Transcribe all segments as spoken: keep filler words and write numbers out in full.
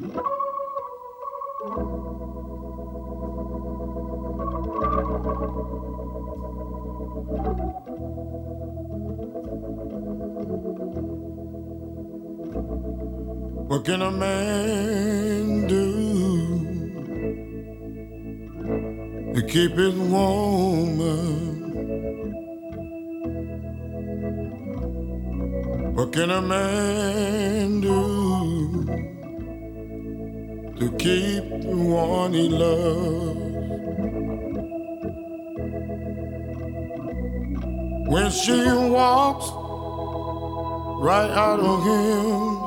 What can a man do to keep his woman? What can a man do to keep the one he loves? When she walks right out of him,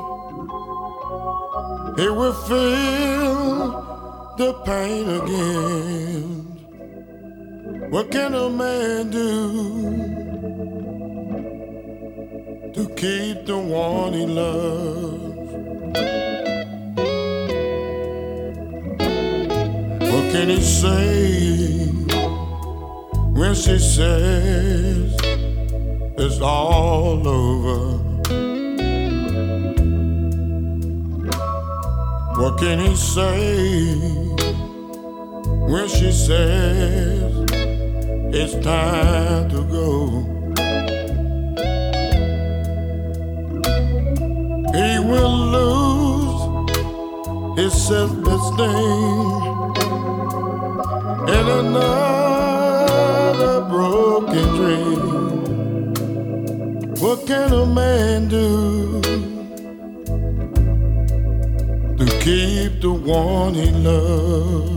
he will feel the pain again. What can a man do to keep the one he loves? What can he say when she says it's all over? What can he say when she says it's time to go? He will lose his self-esteem in another broken dream. What can a man do to keep the one he loves?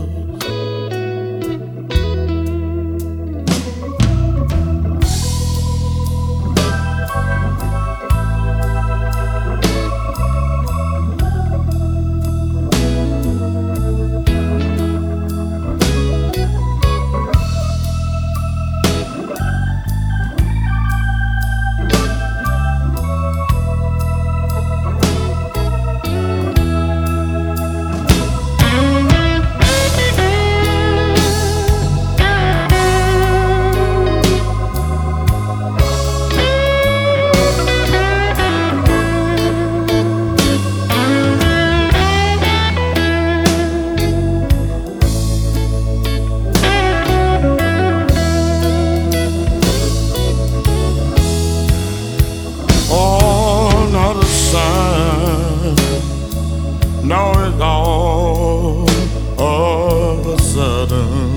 Now it's all of a sudden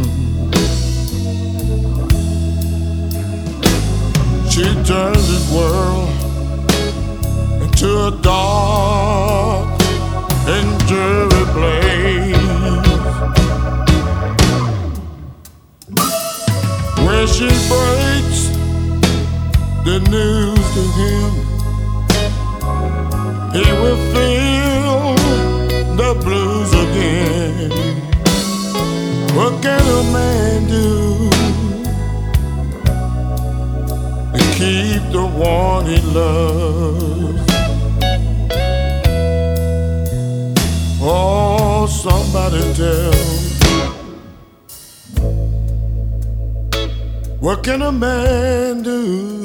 she turns this world into a dark and dreary place. When she breaks the news to him, he will feel the blues again. What can a man do to keep the one he loves? Oh, somebody tell me, what can a man do?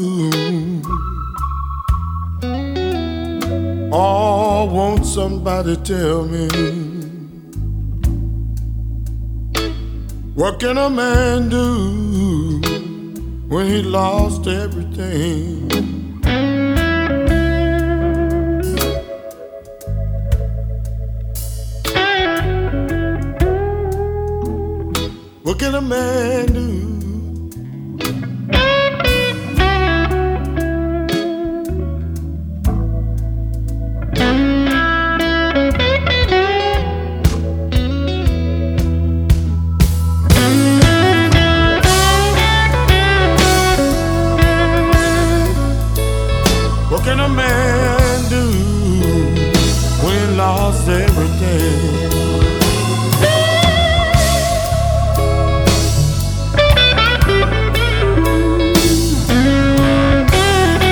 Oh, won't somebody tell me, what can a man do when he lost everything? What can a man do? What can a man do when he lost everything?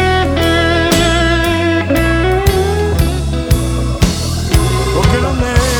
What can a man